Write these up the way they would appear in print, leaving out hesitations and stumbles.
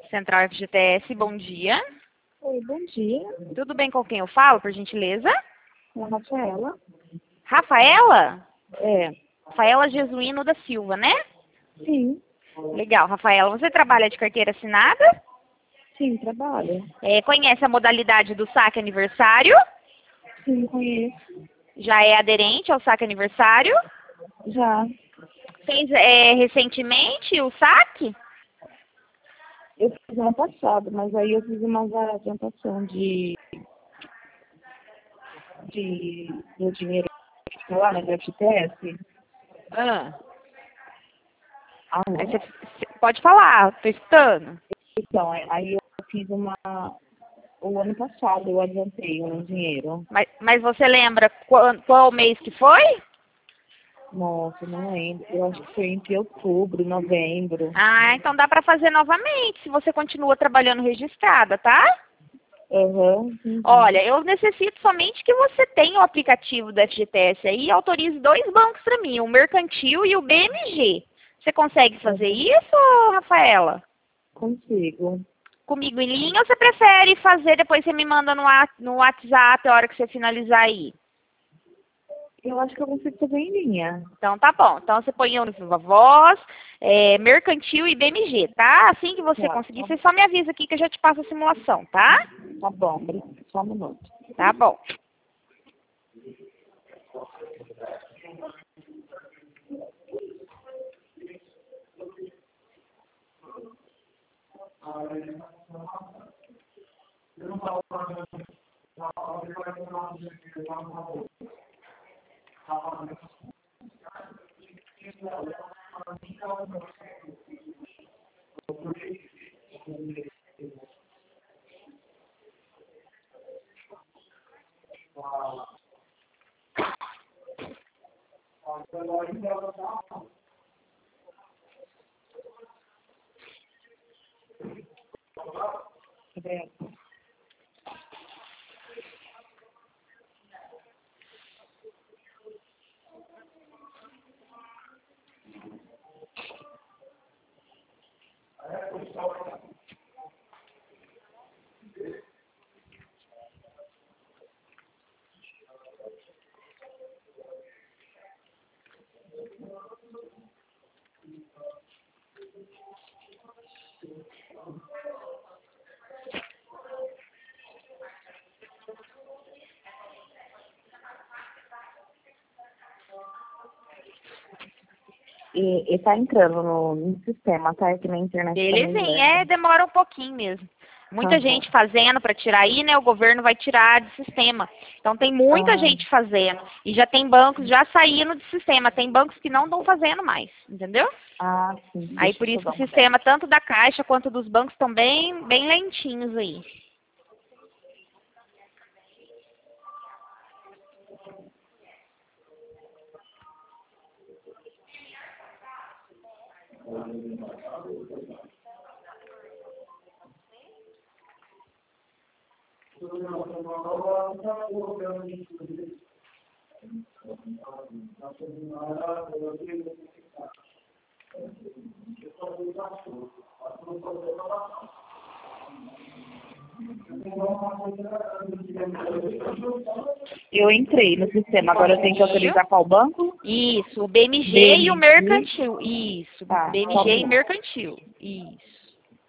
Central FGTS, bom dia. Oi, bom dia. Tudo bem com quem eu falo, por gentileza? É a Rafaela. Rafaela? É, Rafaela Jesuíno da Silva, né? sim, Legal, Rafaela. Você trabalha de carteira assinada? sim, trabalho. Conhece a modalidade do saque aniversário? Sim, conheço. Já é aderente ao saque aniversário? Já. Fez recentemente o saque? Eu fiz ano passado, mas aí eu fiz uma adiantação do dinheiro que fica lá na FTS. Ah. Alô? Você pode falar, estou escutando. Então, aí eu fiz o ano passado eu adiantei um dinheiro. Mas você lembra qual mês que foi? Nossa, não lembro. Eu acho que foi entre outubro, novembro. Ah, então dá para fazer novamente, se você continua trabalhando registrada, tá? Aham, entendi. Olha, eu necessito somente que você tenha o aplicativo do FGTS aí e autorize 2 bancos para mim, o Mercantil e o BMG. Você consegue fazer Aham. isso, Rafaela? Consigo. Comigo em linha ou você prefere fazer, depois você me manda no WhatsApp a hora que você finalizar aí? Eu acho que eu consigo fazer em linha. Então tá bom. Então você põe no Viva Voz, Mercantil e BMG, tá? Assim que você Tá, conseguir, você só me avisa aqui que eu já te passo a simulação, tá? tá bom. Só um minuto. Tá bom. É, e tá entrando no sistema, tá? Aqui na internet tá meio Belezinha, lento. demora um pouquinho mesmo. Tá Muita bom. gente fazendo para tirar aí, né? O governo vai tirar de sistema. Então tem muita Ah, gente fazendo. E já tem bancos já saindo do sistema. Tem bancos que não estão fazendo mais, entendeu? sim. Aí Deixa eu por só isso que dar o uma olhada. sistema, tanto da Caixa quanto dos bancos, estão bem lentinhos aí. Eu entrei no sistema, agora eu tenho que Conseguiu? autorizar qual banco? Isso, o BMG e o BMG. Mercantil. Isso, Tá, só um BMG e minuto. Mercantil. Isso.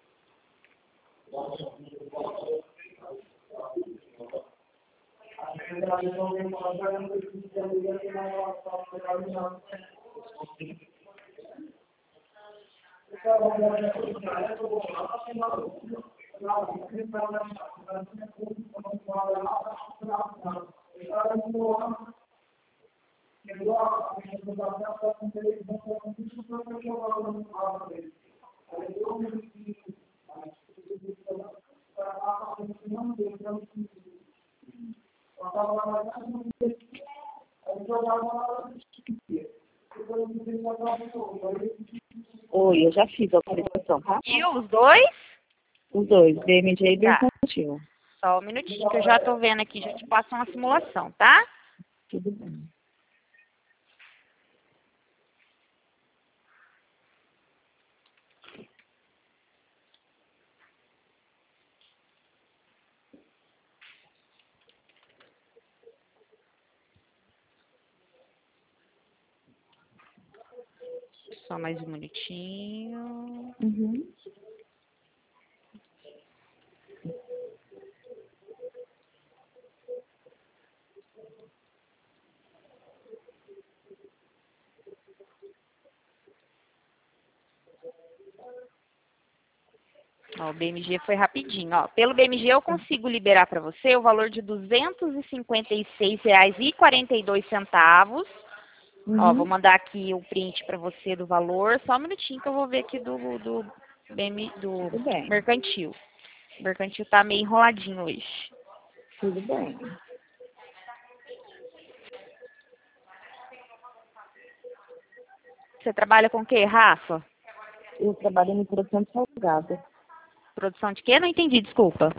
Oi, eu já fiz a autorização, tá? E os dois? Os dois, BMG e Tá. Mercantil. Só um minutinho que eu já tô vendo aqui, já te passo uma simulação, tá? Tudo bem. Só mais um minutinho. Uhum. Ó, o BMG foi rapidinho, ó. Pelo BMG eu consigo liberar para você o valor de R$ 256,42. Ó, vou Uhum. mandar aqui o print para você do valor. Só um minutinho que eu vou ver aqui do do Tudo bem. mercantil. O mercantil tá meio enroladinho hoje. Tudo bem. Você trabalha com o quê, Rafa? Eu trabalho em produção de salgado. Produção de quê? Não entendi, desculpa.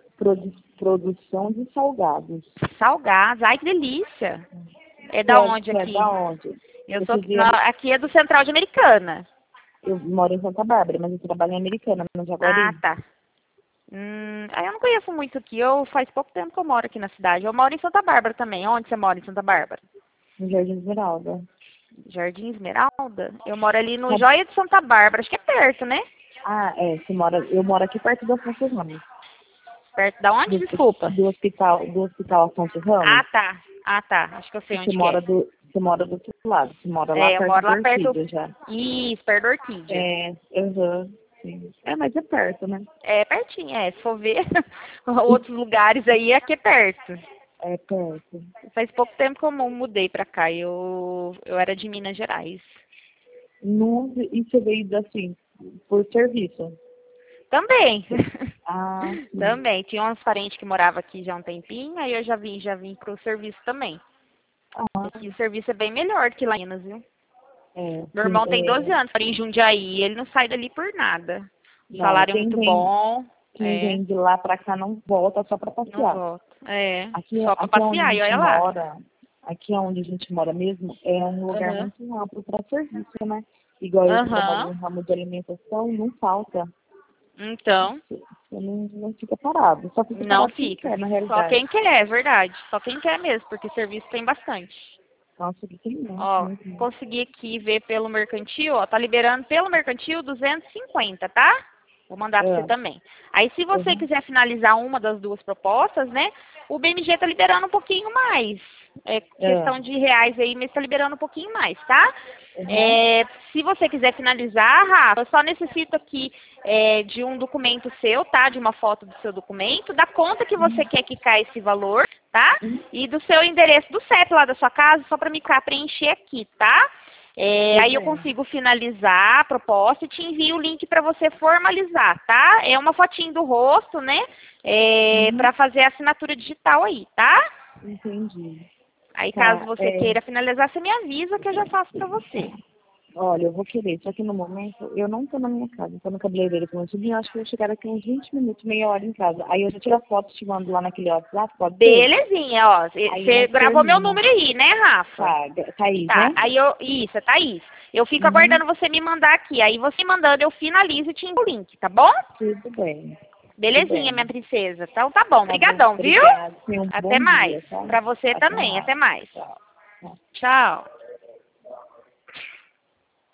Produção de salgados. Salgados. Ai, que delícia. É Você da é, onde você é aqui? da onde? Eu Eu, sou queria, aqui é do Central de Americana. eu moro em Santa Bárbara, mas eu trabalho em Americana, no Ah, Jaguari. tá. Eu não conheço muito aqui. Eu faz pouco tempo que eu moro aqui na cidade. Eu moro em Santa Bárbara também. Onde você mora em Santa Bárbara? No Jardim Esmeralda. Jardim Esmeralda? Eu moro ali no Sabe- Joia de Santa Bárbara. Acho que é perto, né? Ah, é, eu moro aqui perto do Afonso Ramos. Perto da onde? Desculpa. Do hospital Afonso Ah, Ramos. tá. Ah, tá. Acho que eu sei Você onde que é. mora do outro lado. Você mora lá É, eu perto moro do lá perto. Orquídea já. Isso, perto da Orquídea. É, aham, sim. É, mas é perto, né? É pertinho, é. Se for ver outros lugares aí, aqui é perto. É perto. Faz pouco tempo que eu mudei pra cá. Eu era de Minas Gerais. Nossa, e você veio assim, por serviço? Também. Ah, sim. Também. Tinha uns parentes que moravam aqui já há um tempinho, aí eu já vim pro serviço também. Ah, Aqui o serviço é bem melhor que lá em Minas, viu? Meu sim, irmão tem 12 anos, mora em Jundiaí, ele não sai dali por nada. O não, salário é muito bom, quem vem de lá pra cá não volta só pra não passear. volta. É, Aqui, só pra aqui é onde a passear, e gente olha lá. mora, aqui é onde a gente mora mesmo, é um lugar Aham. muito amplo para serviço, né? Igual eu que trabalho Aham. no ramo de alimentação, não falta. Então, Você não fica parado, só fica não parado quem fica. quer, na Só realidade. quem quer, é verdade. Só quem quer mesmo, porque serviço tem bastante. Nossa, aqui tem muito, Ó, muito, muito. consegui aqui ver pelo mercantil, ó, tá liberando pelo mercantil 250, tá? Vou mandar pra você É, também. Aí, se você uhum, quiser finalizar uma das duas propostas, né, o BMG tá liberando um pouquinho mais. É é, questão de reais aí, mas tá liberando um pouquinho mais, tá? uhum, É, se você quiser finalizar, Rafa, eu só necessito aqui de um documento seu, tá? De uma foto do seu documento, da conta que você quer que caia esse valor, tá? uhum, E do seu endereço do CEP lá da sua casa, só para me preencher aqui, tá? tudo Aí eu bem. consigo finalizar a proposta e te envio o link para você formalizar, tá? É uma fotinho do rosto, né? Uhum, Para fazer a assinatura digital aí, tá? entendi. Aí caso Tá, você queira finalizar, você me avisa que eu já faço para você. olha, eu vou querer, só que no momento eu não tô na minha casa, tô no cabeleireiro com o sobrinho, acho que eu vou chegar daqui uns 20 minutos, meia hora em casa. Aí eu já tiro a foto, te mando lá naquele WhatsApp, pode ser? Belezinha, ó. Aí Você nós gravou meu termina. número aí, né, Rafa? Tá, Thaís, Tá, né? aí isso, é Thaís. Eu fico Uhum, aguardando você me mandar aqui. Aí você mandando, eu finalizo e te envio o link, tá bom? tudo bem, tudo Belezinha, minha bem. princesa. Então tá bom. Tá bom, Obrigadão, viu? obrigada. Tenha um Até bom mais. dia, tá? Pra você Até também. mais. Até mais. Tchau. Tchau. Tchau.